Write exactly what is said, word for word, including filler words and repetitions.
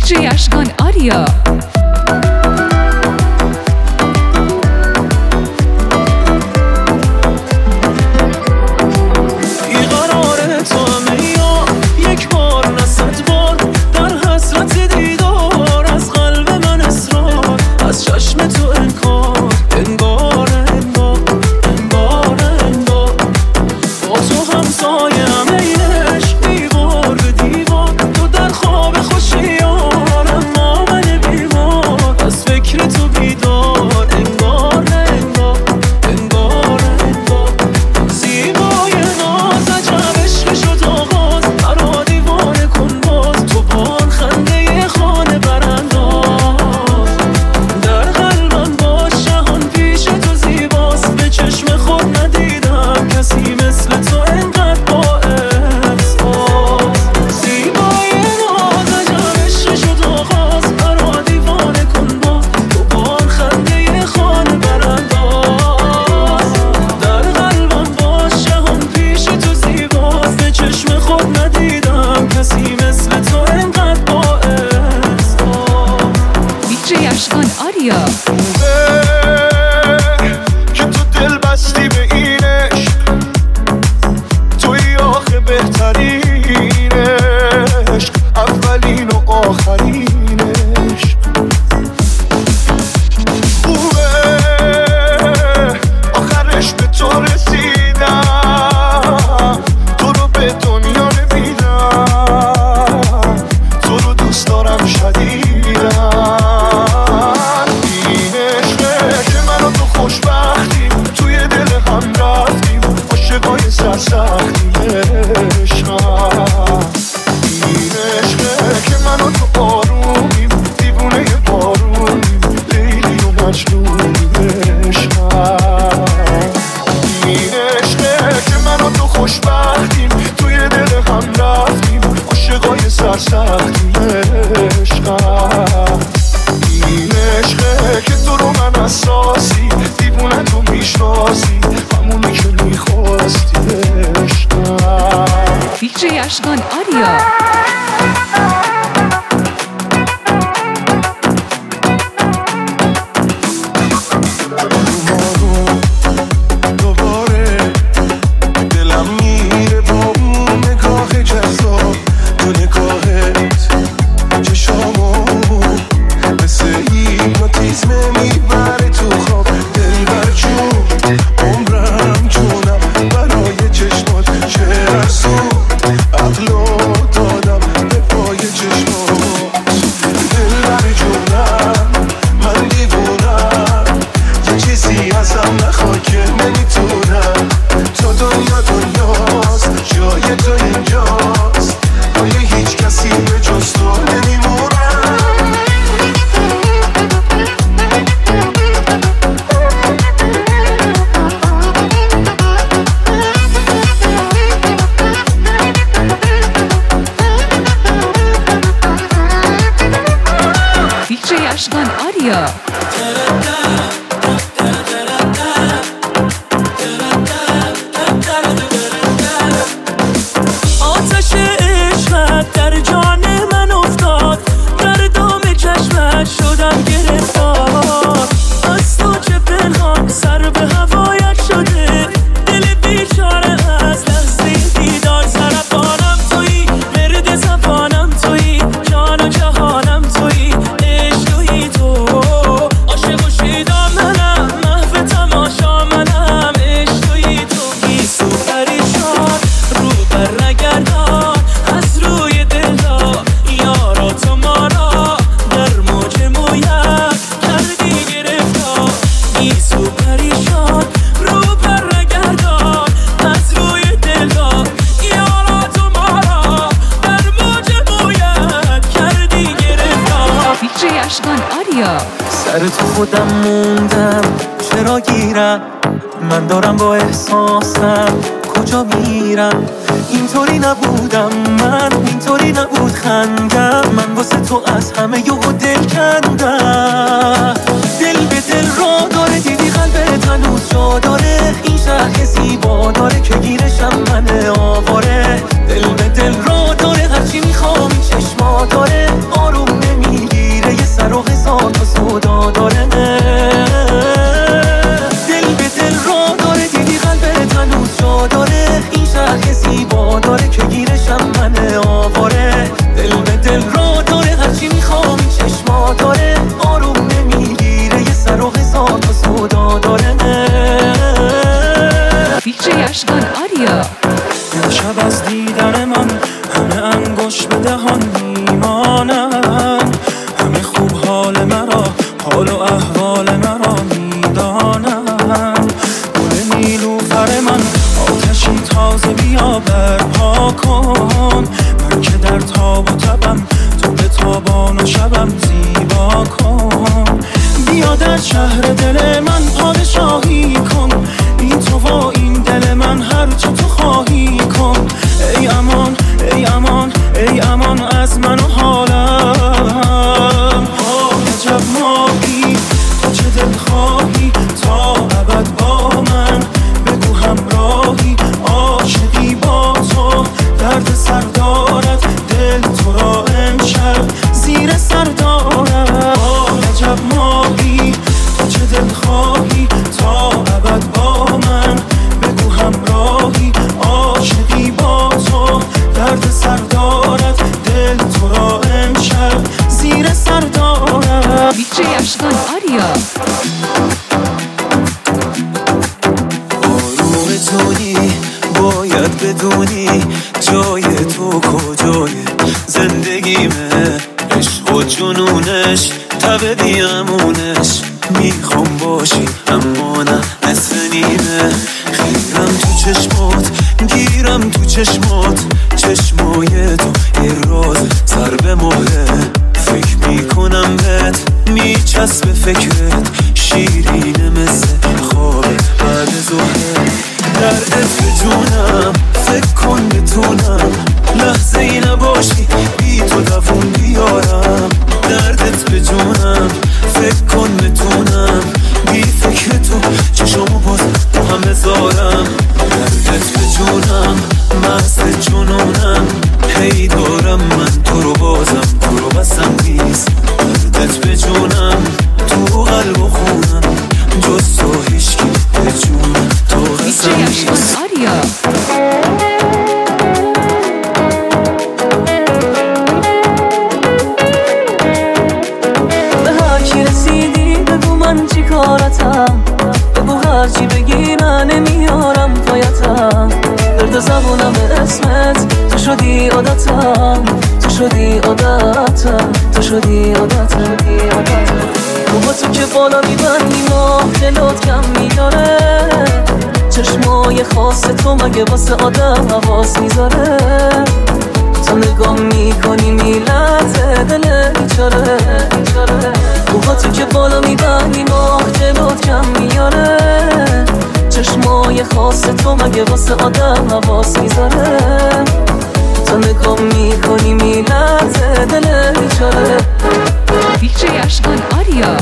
دیجی اشکان آریا. که تو دل بستی به این عشق، توی آخه بهترین عشق، اولین و آخرین عشق. خوبه آخرش به تو رسیدم، تو رو به دنیا نمیدم، تو رو دوست دارم شدیدم. خوشبختیم توی دل هم رفتیم، عاشقای سرسختیم عشقم. این عشقه که من و تو آرومیم، دیوونه بارونیم، لیلی و مجنونیم عشقم. این عشقه که من و تو خوشبختیم توی دل هم رفتیم، عاشقای سرسختیم عشقم. این عشقه که تو رو من اساسی، دیوونه تو میشناسی، همونی که میخواستی عشقم. دیجی اشکان آریا. اشکان آریا. آتش عشقت در جان من افتاد، در دام چشمت شدم گرفتار. از تو چه پنهان سر به هوایت شده، دل بیچاره از لحظه دیدار. سرطانم تویی، مرد زبانم تویی، جان و جهانم تویی، سر تو خودم موندم، چرا گیرم من دارم با احساسم، کجا میرم؟ اینطوری نبودم من، اینطوری نبود خندم، من واسه تو از همه یهو دل کندم. دل به دل را داره، دیدی قلبت هنوز جا داره، این شهر زیبا داره که گیرشم من آواره. دل به دل را داره، هرچی میخوام این چشما داره، آروم نمی خوش به دهان میمانن، همه خوب حال مرا، حال و احوال مرا میدانن. گل نیلوفر من آتشی تازه بیا برپا کن، من که در تاب و تبم تو به تابان و شبم زیبا کن. بیا در شهر دل من پادشاهی کن، این تو و این دل من هر چه تو خواهی کن. ای امان ای امان ای امان از من و حالم. آه عجب ماهی تو چه دل خواهی تا ابد با من، بگو همراهی عاشقی با تو، درد سر دارد دل تو را امشب زیر سر دارد. آه عجب ماهی تو چه دل خواهی تا ابد با من، بگو همراهی عاشقی با تو، درد سر دارد دل تو را امشب زیر سر دارد. دیجی اشکان آریا. آروم تونی باید بدونی جای تو کجای زندگیمه، عشق و جنونش تب بیامونش، میخوام باشی اما نه نصف نیمه. خیرم تو چشمات گیرم تو چشمات، چشمای تو یه راز سر به مهره، فکر میکنم بهت میچسبه فکرت، شیرینه مثل خواب بعد ظهر. دردت به جونم فکر کن بتونم لحظه ای نباشی بی تو دوون بیارم. دردت به جونم فکر کن بتونم بی فکر تو چشمو باز تو هم بذارم. دردت به جونم مست جنونم، هی دارم من تو رو بازم تو رو بسم نیست. دردت به جونم تو قلب و خونم، جز تو هیچکی به جونم تو قسم دیجی اشکان نیست. آریا. به هر کی رسیدی بگو من چی کارتم، بگو هر چی بگی من نمیارم پایتم. درد زبونم اسمت تو شدی عادتم، تو شدی عادتم، تو شدی عادتم. با تو که بالا میبندی ماه دلات کم میداره، چشمای خاص تو مگه واسه آدم حواس میذاره. تو نگاه میکنی میلرزه دل بیچاره، با تو که بالا میبندی ماه دلات کم میاره، چشمای خاص تو مگه واسه آدم حواس میذاره. تو نگاه میکنی میلرزه دل بیچاره. دیجی اشکان آریا.